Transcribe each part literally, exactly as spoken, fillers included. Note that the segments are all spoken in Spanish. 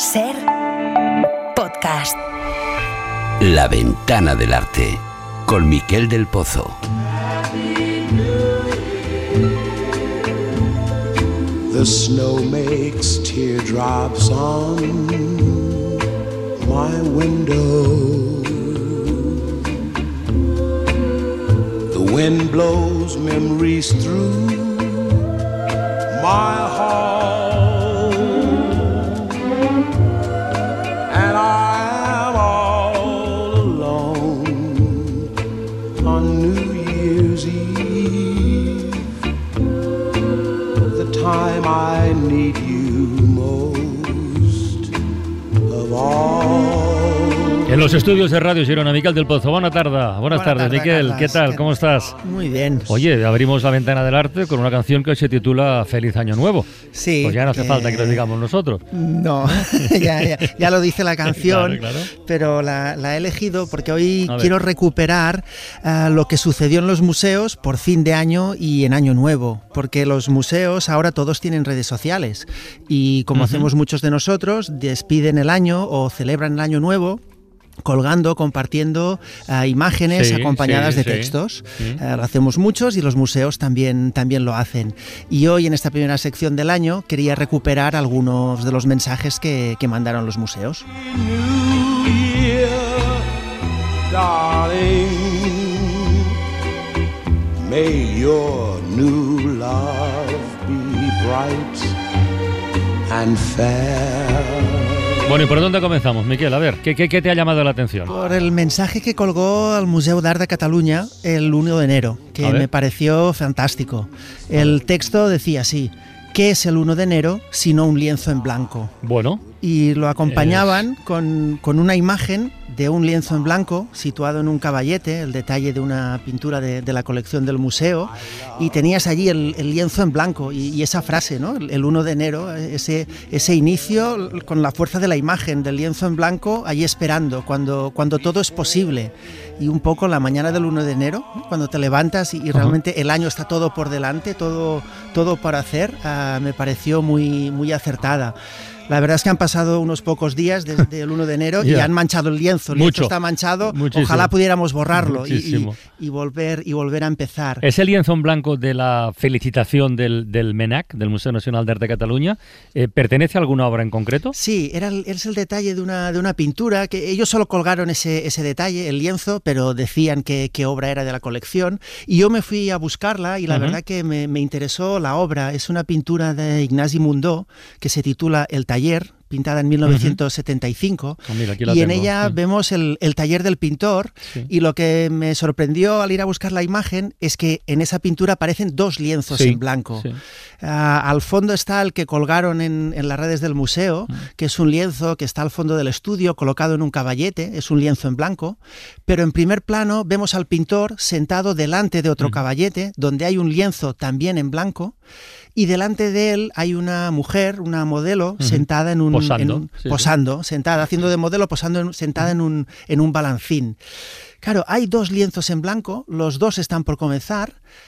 Ser podcast. La ventana del arte con Miquel del Pozo. The snow makes teardrops on my window. The wind blows memories through my heart, and I am all alone on New Year's Eve, the time I need you most of all. En los estudios de Radio Girona, Miquel del Pozo. Buena tarde. Buenas, Buenas tardes, tarde, Miquel. Carlas. ¿Qué tal? ¿Qué... ¿Cómo estás? Muy bien. Oye, abrimos la ventana del arte con una canción que se titula Feliz Año Nuevo. Sí. Pues ya no hace que... falta que lo digamos nosotros. No, ya, ya, ya lo dice la canción, claro, claro. Pero la, la he elegido porque hoy quiero recuperar uh, lo que sucedió en los museos por fin de año y en Año Nuevo, porque los museos ahora todos tienen redes sociales y como uh-huh. hacemos muchos de nosotros, despiden el año o celebran el Año Nuevo colgando, compartiendo uh, imágenes sí, acompañadas sí, de sí. textos. Sí. Uh, lo hacemos muchos y los museos también, también lo hacen. Y hoy, en esta primera sección del año, quería recuperar algunos de los mensajes que, que mandaron los museos. New Year, darling, may your new love be bright and fair. Bueno, ¿y por dónde comenzamos, Miquel? A ver, ¿qué, qué, qué te ha llamado la atención? Por el mensaje que colgó el Museu d'Art de Cataluña el uno de enero, que me pareció fantástico. El texto decía así: ¿qué es el uno de enero sino un lienzo en blanco? Bueno. Y lo acompañaban es... con, con una imagen de un lienzo en blanco situado en un caballete, el detalle de una pintura de, de la colección del museo, y tenías allí el, el lienzo en blanco y, y esa frase, ¿no? El, el uno de enero, ese, ese inicio con la fuerza de la imagen del lienzo en blanco, allí esperando, cuando, cuando todo es posible. Y un poco la mañana del uno de enero, ¿no? Cuando te levantas y, y realmente uh-huh. el año está todo por delante, todo, todo por hacer, uh, me pareció muy, muy acertada. La verdad es que han pasado unos pocos días desde el uno de enero yeah. y han manchado el lienzo. El Mucho. lienzo está manchado. Muchísimo. Ojalá pudiéramos borrarlo y, y, y, volver, y volver a empezar. Ese lienzo en blanco de la felicitación del, del MENAC, del Museo Nacional de Arte de Cataluña, eh, ¿pertenece a alguna obra en concreto? Sí, era el, es el detalle de una, de una pintura, que ellos solo colgaron ese, ese detalle, el lienzo, pero decían que, qué obra era de la colección. Y yo me fui a buscarla y la uh-huh. verdad que me, me interesó la obra. Es una pintura de Ignasi Mundó que se titula El Taller, pintada en mil novecientos setenta y cinco, uh-huh. oh, mira, y en tengo. ella sí. vemos el, el taller del pintor sí. y lo que me sorprendió al ir a buscar la imagen es que en esa pintura aparecen dos lienzos sí. en blanco. Sí. Uh, al fondo está el que colgaron en, en las redes del museo, uh-huh. que es un lienzo que está al fondo del estudio colocado en un caballete, es un lienzo en blanco, pero en primer plano vemos al pintor sentado delante de otro uh-huh. caballete donde hay un lienzo también en blanco y delante de él hay una mujer, una modelo, uh-huh. sentada en un... Posando, en un, sí, posando sí. sentada, haciendo de modelo, posando en, sentada en un, en un balancín. Claro, hay dos lienzos en blanco, los dos están por comenzar,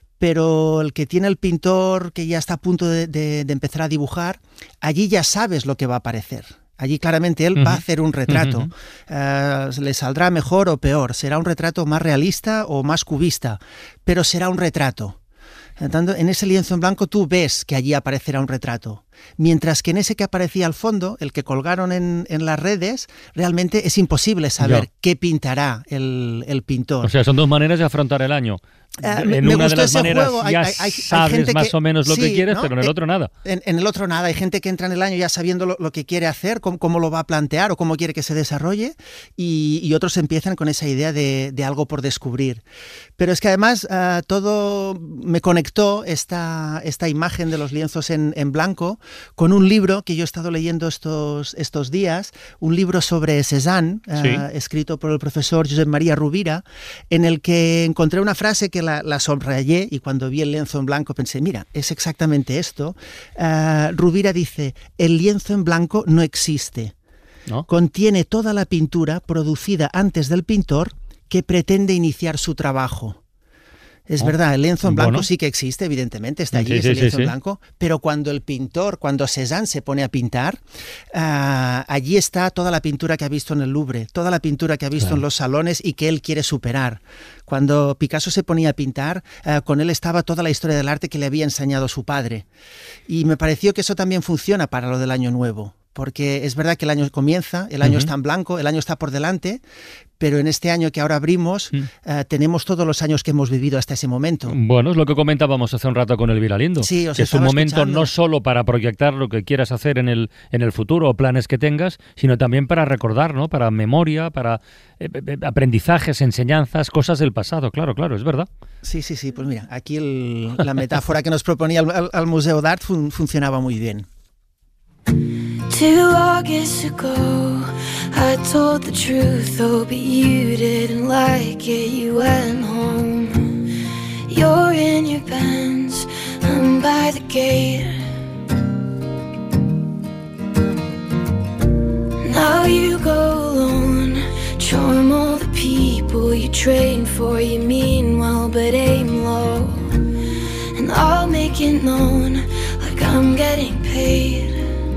pero el que tiene el pintor, que ya está a punto de, de, de empezar a dibujar, allí ya sabes lo que va a aparecer. Allí claramente él uh-huh. va a hacer un retrato. Uh-huh. Uh, le saldrá mejor o peor, será un retrato más realista o más cubista, pero será un retrato. Tanto, en ese lienzo en blanco tú ves que allí aparecerá un retrato, mientras que en ese que aparecía al fondo, el que colgaron en, en las redes, realmente es imposible saber ya. qué pintará el, el pintor. O sea, son dos maneras de afrontar el año. Uh, en me una de las maneras juego. ya hay, hay, sabes hay gente más que, o menos lo sí, que quieres, ¿no? pero en el otro nada. En, en el otro nada. Hay gente que entra en el año ya sabiendo lo, lo que quiere hacer, cómo, cómo lo va a plantear o cómo quiere que se desarrolle, y, y otros empiezan con esa idea de, de algo por descubrir. Pero es que además uh, todo me conectó esta, esta imagen de los lienzos en, en blanco con un libro que yo he estado leyendo estos, estos días, un libro sobre Cézanne, sí. uh, escrito por el profesor Josep María Rovira, en el que encontré una frase que la, la subrayé y cuando vi el lienzo en blanco pensé, mira, es exactamente esto. Uh, Rovira dice, el lienzo en blanco no existe. ¿No? Contiene toda la pintura producida antes del pintor que pretende iniciar su trabajo. Es oh. verdad, el lienzo en blanco Bueno. sí que existe, evidentemente, está allí, Sí, es sí, el sí, lienzo sí. en blanco, pero cuando el pintor, cuando Cézanne se pone a pintar, uh, allí está toda la pintura que ha visto en el Louvre, toda la pintura que ha visto Claro. en los salones y que él quiere superar. Cuando Picasso se ponía a pintar, uh, con él estaba toda la historia del arte que le había enseñado su padre. Y me pareció que eso también funciona para lo del Año Nuevo. Porque es verdad que el año comienza, el año Uh-huh. está en blanco, el año está por delante, pero en este año que ahora abrimos, Mm. uh, tenemos todos los años que hemos vivido hasta ese momento. Bueno, es lo que comentábamos hace un rato con Elvira Lindo. Sí, os que es un estaba momento escuchando. no solo para proyectar lo que quieras hacer en el, en el futuro o planes que tengas, sino también para recordar, ¿no? Para memoria, para eh, eh, aprendizajes, enseñanzas, cosas del pasado. Claro, claro, es verdad. Sí, sí, sí, pues mira, aquí el- la metáfora que nos proponía el, el- el Museo d'Art fun- funcionaba muy bien. Two August ago, I told the truth, oh, but you didn't like it, you went home. You're in your Benz, I'm by the gate. Now you go alone, charm all the people you train for, you mean well, but aim low. And I'll make it known, like I'm getting paid.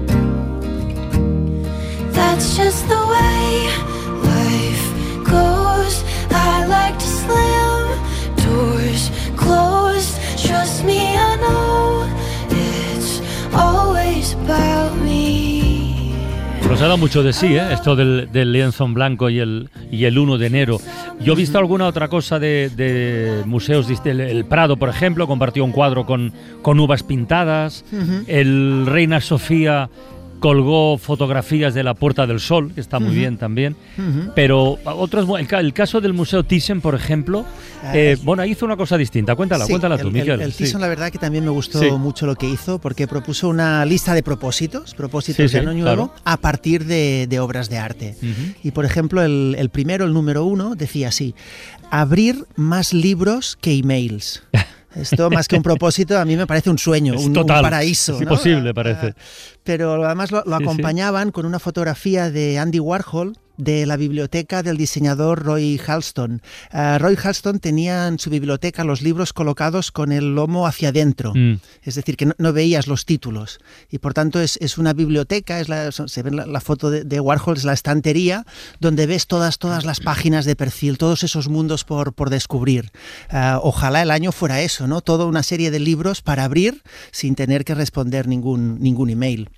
That's just the way life goes. I like to slam doors closed. Trust me, I know it's always about me. Nos ha dado mucho de sí, ¿eh? Esto del, del lienzo en blanco y el, y el uno de enero. Yo he visto alguna otra cosa de, de museos, el, el Prado, por ejemplo, compartió un cuadro con, con uvas pintadas. Uh-huh. El Reina Sofía colgó fotografías de la Puerta del Sol, que está muy Uh-huh. bien también. Uh-huh. Pero otros, el, ca- el caso del Museo Thyssen, por ejemplo, eh, bueno, hizo una cosa distinta. Cuéntala, Sí, cuéntala tú, el, Miquel. El, el Sí. Thyssen, la verdad que también me gustó Sí. mucho lo que hizo, porque propuso una lista de propósitos, propósitos Sí, de sí, Año Nuevo, claro. a partir de, de obras de arte. Ujú. Y por ejemplo, el, el primero, el número uno, decía así: abrir más libros que emails. Esto, más que un propósito, a mí me parece un sueño, Es un, un total, paraíso. es ¿no? imposible, parece. Pero además lo, lo Sí, sí. acompañaban con una fotografía de Andy Warhol de la biblioteca del diseñador Roy Halston. Uh, Roy Halston tenía en su biblioteca los libros colocados con el lomo hacia adentro, Mm. es decir, que no, no veías los títulos. Y por tanto es, es una biblioteca, es la, se ve la, la foto de, de Warhol, es la estantería, donde ves todas, todas las páginas de perfil, todos esos mundos por, por descubrir. Uh, ojalá el año fuera eso, ¿no? Toda una serie de libros para abrir sin tener que responder ningún, ningún email.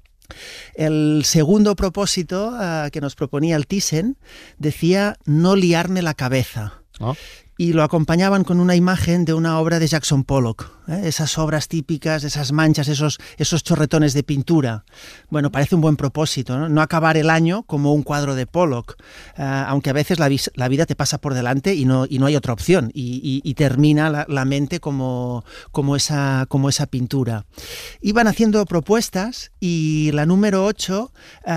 El segundo propósito uh, que nos proponía el Thyssen decía no liarme la cabeza. ¿No? Y lo acompañaban con una imagen de una obra de Jackson Pollock, ¿eh? Esas obras típicas, esas manchas, esos, esos chorretones de pintura. Bueno, parece un buen propósito, ¿no? No acabar el año como un cuadro de Pollock, uh, aunque a veces la, vis- la vida te pasa por delante y no, y no hay otra opción, y, y, y termina la, la mente como, como, esa, como esa pintura. Iban haciendo propuestas y la número ocho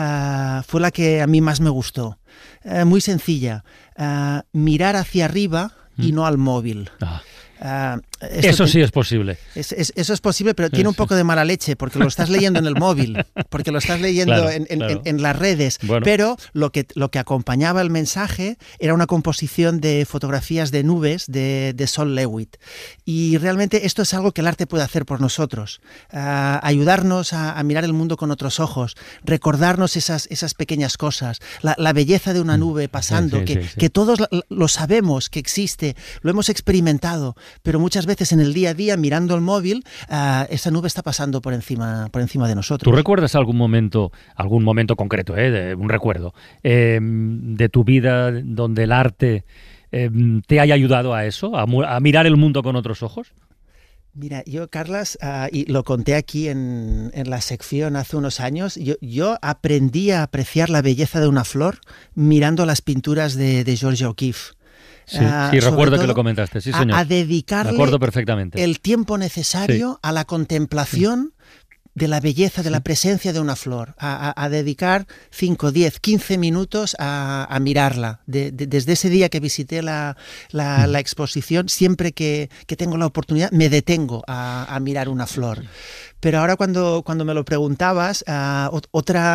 uh, fue la que a mí más me gustó. Uh, muy sencilla, uh, mirar hacia arriba y no al móvil. Ah, Uh, esto eso te- sí es posible. es, es- eso es posible, pero Sí, tiene un sí. poco de mala leche, porque lo estás leyendo en el móvil, porque lo estás leyendo Claro, en, en- claro. en- en las redes, Bueno. pero lo que, lo que acompañaba el mensaje era una composición de fotografías de nubes de, de Sol Lewitt. Y realmente esto es algo que el arte puede hacer por nosotros, ah, ayudarnos a, a mirar el mundo con otros ojos, recordarnos esas, esas pequeñas cosas, la, la belleza de una nube pasando, sí, que, sí, sí. que todos la- lo sabemos que existe, lo hemos experimentado, pero muchas veces en el día a día, mirando el móvil, uh, esa nube está pasando por encima, por encima de nosotros. ¿Tú recuerdas algún momento, algún momento concreto, eh, de, un recuerdo, eh, de tu vida donde el arte eh, te haya ayudado a eso, a, mu- a mirar el mundo con otros ojos? Mira, yo, Carlas, uh, y lo conté aquí en, en la sección hace unos años, yo, yo aprendí a apreciar la belleza de una flor mirando las pinturas de, de Georgia O'Keeffe. Sí, Ah, sí, sobre recuerdo que todo lo comentaste, sí, a- señor. A, Me dedicarle acuerdo perfectamente. el tiempo necesario a la contemplación de la belleza, de la presencia de una flor, a, a- a dedicar cinco, diez, quince minutos a, a mirarla. De- de- desde ese día que visité la, la- la exposición, siempre que, que tengo la oportunidad, me detengo a, a mirar una flor. Pero ahora cuando, cuando me lo preguntabas, ah, ot- otra...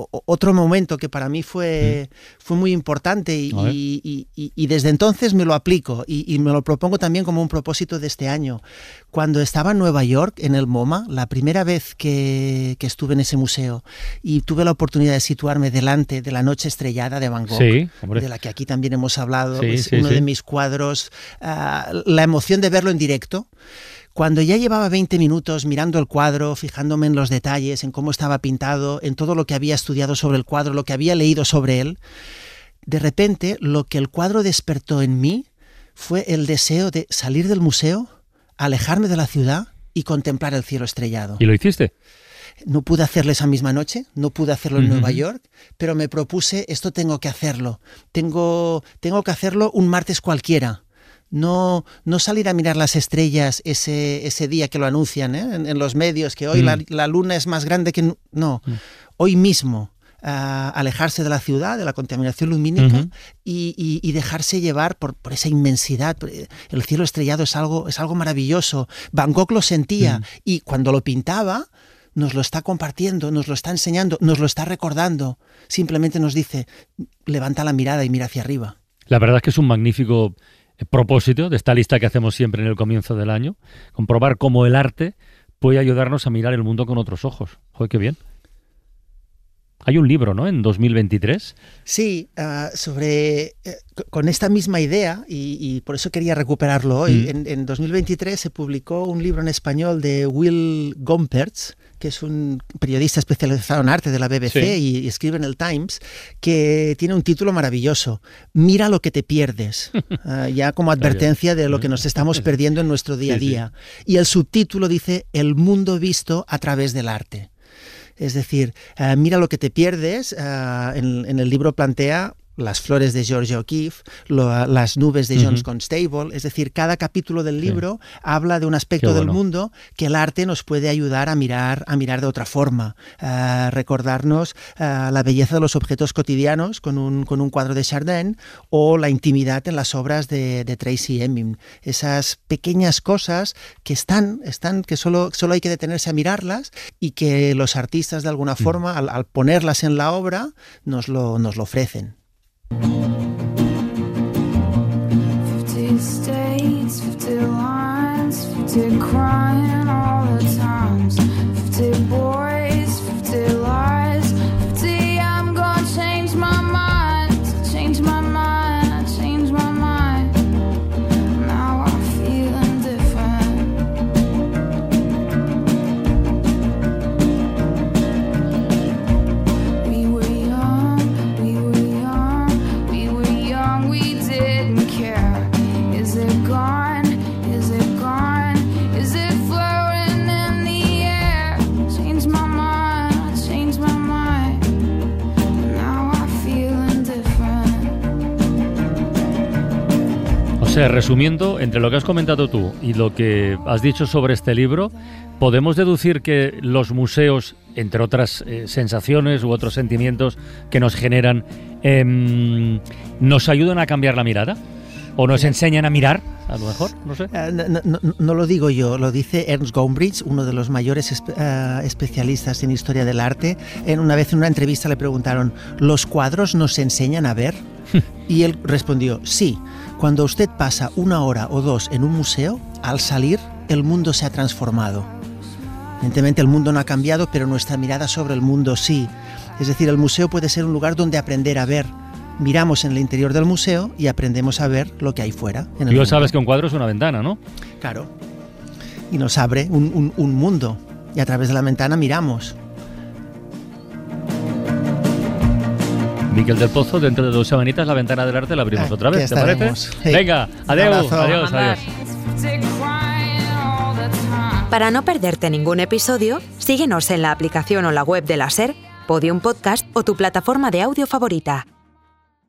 o, otro momento que para mí fue, mm. fue muy importante y, y, y, y desde entonces me lo aplico y, y me lo propongo también como un propósito de este año. Cuando estaba en Nueva York, en el MoMA, la primera vez que, que estuve en ese museo y tuve la oportunidad de situarme delante de la Noche Estrellada de Van Gogh, sí, de la que aquí también hemos hablado, sí, es sí, uno sí. de mis cuadros, uh, la emoción de verlo en directo. Cuando ya llevaba veinte minutos mirando el cuadro, fijándome en los detalles, en cómo estaba pintado, en todo lo que había estudiado sobre el cuadro, lo que había leído sobre él, de repente lo que el cuadro despertó en mí fue el deseo de salir del museo, alejarme de la ciudad y contemplar el cielo estrellado. ¿Y lo hiciste? No pude hacerlo esa misma noche, no pude hacerlo en uh-huh. Nueva York, pero me propuse, esto tengo que hacerlo, tengo, tengo que hacerlo un martes cualquiera. No, no salir a mirar las estrellas ese, ese día que lo anuncian, ¿eh? en, en los medios, que hoy mm. la, la luna es más grande que... No, mm. hoy mismo uh, alejarse de la ciudad, de la contaminación lumínica uh-huh. y, y, y dejarse llevar por, por esa inmensidad. El cielo estrellado es algo, es algo maravilloso. Van Gogh lo sentía mm. y cuando lo pintaba nos lo está compartiendo, nos lo está enseñando, nos lo está recordando. Simplemente nos dice, levanta la mirada y mira hacia arriba. La verdad es que es un magnífico propósito de esta lista que hacemos siempre en el comienzo del año, comprobar cómo el arte puede ayudarnos a mirar el mundo con otros ojos. Joder, qué bien. Hay un libro, ¿no?, en dos mil veintitrés. Sí, uh, sobre eh, con esta misma idea, y, y por eso quería recuperarlo hoy. Mm. En, en dos mil veintitrés se publicó un libro en español de Will Gompertz, que es un periodista especializado en arte de la B B C sí. y, y escribe en el Times, que tiene un título maravilloso, Mira lo que te pierdes, uh, ya como advertencia de lo que nos estamos perdiendo en nuestro día a día. Sí, sí. Y el subtítulo dice, El mundo visto a través del arte. Es decir, uh, mira lo que te pierdes, uh, en, en el libro plantea las flores de Georgia O'Keeffe, lo, las nubes de John uh-huh. Constable, es decir, cada capítulo del libro sí. habla de un aspecto bueno. del mundo que el arte nos puede ayudar a mirar, a mirar de otra forma, uh, recordarnos uh, la belleza de los objetos cotidianos con un, con un cuadro de Chardin o la intimidad en las obras de, de Tracy Emin. Esas pequeñas cosas que están, están que solo, solo hay que detenerse a mirarlas y que los artistas de alguna forma, uh-huh. al, al ponerlas en la obra, nos lo, nos lo ofrecen. fifty states, fifty lines, fifty crying all the times, fifty boys, fifty lies, fifty I'm gonna change my mind, change my mind, change my mind. Now I'm feeling different. We were young, we were young, we were young, we didn't care. Is it gone? Is it gone? Is it floating in the air? Change my mind, change my mind. Now I'm feeling different. O sea, resumiendo, entre lo que has comentado tú y lo que has dicho sobre este libro, podemos deducir que los museos, entre otras eh, sensaciones u otros sentimientos que nos generan, eh, nos ayudan a cambiar la mirada o nos enseñan a mirar, a lo mejor, no sé. Uh, no, no, no lo digo yo, lo dice Ernst Gombrich, uno de los mayores espe- uh, especialistas en historia del arte. En una vez en una entrevista le preguntaron, ¿los cuadros nos enseñan a ver? Y él respondió, sí, cuando usted pasa una hora o dos en un museo, al salir el mundo se ha transformado. Evidentemente el mundo no ha cambiado, pero nuestra mirada sobre el mundo sí. Es decir, el museo puede ser un lugar donde aprender a ver. Miramos en el interior del museo y aprendemos a ver lo que hay fuera. En el Tú mundo. sabes que un cuadro es una ventana, ¿no? Claro. Y nos abre un, un, un mundo. Y a través de la ventana miramos. Miquel del Pozo, dentro de dos semanitas la ventana del arte la abrimos Ah, otra vez, ¿te estaremos. parece? Sí. Venga, adiós, adiós, adiós. Para no perderte ningún episodio, síguenos en la aplicación o la web de la SER, Podium Podcast o tu plataforma de audio favorita.